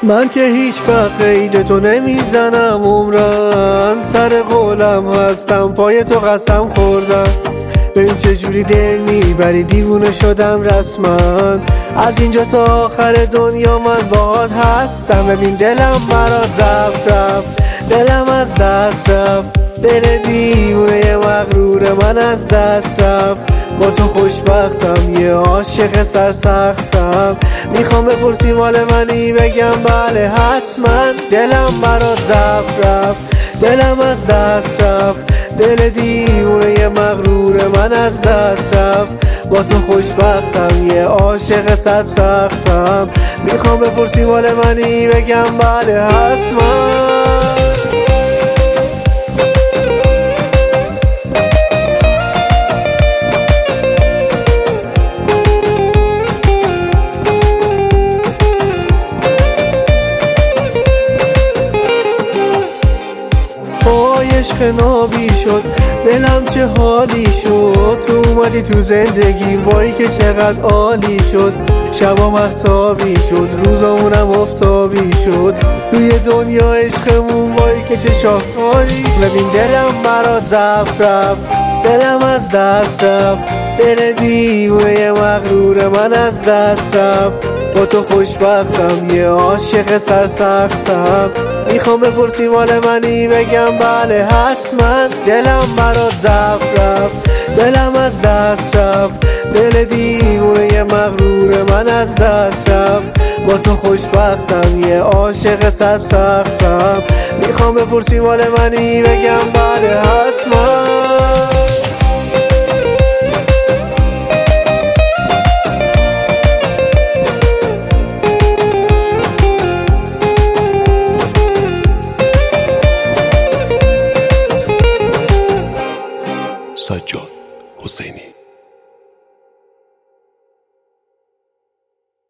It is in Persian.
من که هیچ وقت قید تو نمیزنم عمرن، سر قولم هستم پای تو قسم خوردم. ببین چجوری دل میبری، دیوونه شدم رسما. از اینجا تا آخر دنیا من باهات هستم. ببین دلم برات ضعف رفت، دلم از دست رفت، دل دیوونه مغرور من از دست رفت. با تو خوشبختم، یه عاشق سرسختم. میخوام بپرسی مال منی، بگم بله حتما. دلم برات ضعف رفت، دلم از دست رفت، دل دیوونه مغرور من از دست رفت. با تو خوشبختم، یه عاشق سرسختم. میخوام بپرسی مال منی، بگم بله حتما. عشق نابی شد دلم، چه حالی شد. تو اومدی تو زندگی، وای که چقدر عالی شد. شبا مهتابی شد، روزامونم افتابی شد. توی دنیا عشقمون، وای که چه شاهکاری. ببین دلم برات ضعف رفت، دلم از دست رفت، دل دیوونه مغرور من از دست رفت. با تو خوشبختم، یه عاشق سرسختم. میخوام بپرسی مال منی، بگم بله حتما. دلم برات ضعف رفت، دلم از دست رفت، دل دیوونه مغرور من از دست رفت. با تو خوشبختم، یه عاشق سرسختم. میخوام بپرسی مال منی، بگم بله حتما. سجاد حسینی.